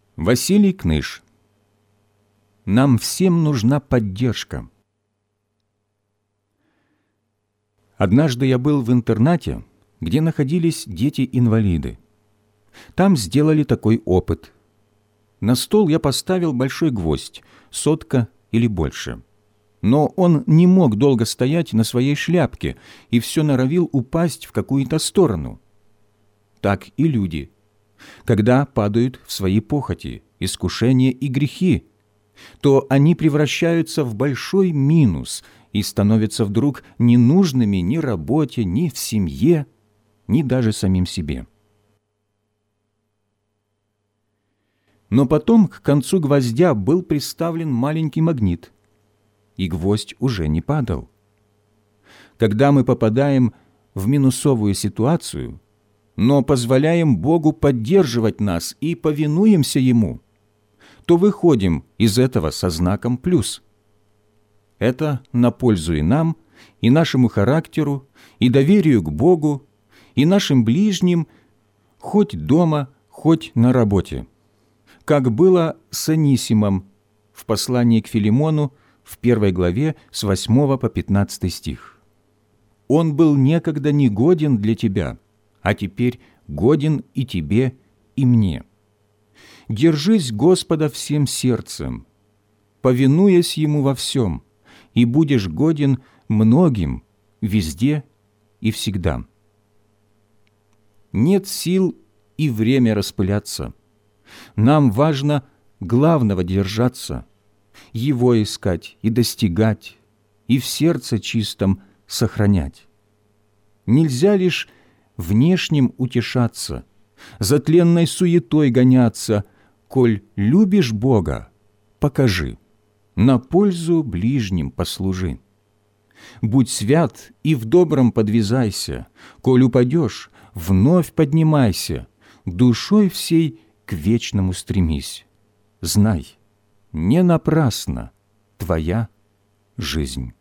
Василий Кныш. Нам всем нужна поддержка. Однажды я был в интернате, где находились дети-инвалиды. Там сделали такой опыт. На стол я поставил большой гвоздь, 100 или больше. Но он не мог долго стоять на своей шляпке и все норовил упасть в какую-то сторону. Так и люди, когда падают в свои похоти, искушения и грехи, то они превращаются в большой минус и становятся вдруг ненужными ни работе, ни в семье, ни даже самим себе. Но потом к концу гвоздя был приставлен маленький магнит, и гвоздь уже не падал. Когда мы попадаем в минусовую ситуацию, но позволяем Богу поддерживать нас и повинуемся Ему, то выходим из этого со знаком «плюс». Это на пользу и нам, и нашему характеру, и доверию к Богу, и нашим ближним, хоть дома, хоть на работе. Как было с Анисимом в послании к Филимону в 1 главе с 8 по 15 стих. «Он был некогда негоден для тебя, а теперь годен и тебе, и мне. Держись Господа всем сердцем, повинуясь Ему во всем, и будешь годен многим везде и всегда». Нет сил и время распыляться. Нам важно главного держаться, Его искать и достигать, и в сердце чистом сохранять. Нельзя лишь внешним утешаться, за тленной суетой гоняться. Коль любишь Бога, покажи, на пользу ближним послужи. Будь свят и в добром подвязайся, коль упадешь, вновь поднимайся, душой всей к вечному стремись. Знай, не напрасно твоя жизнь.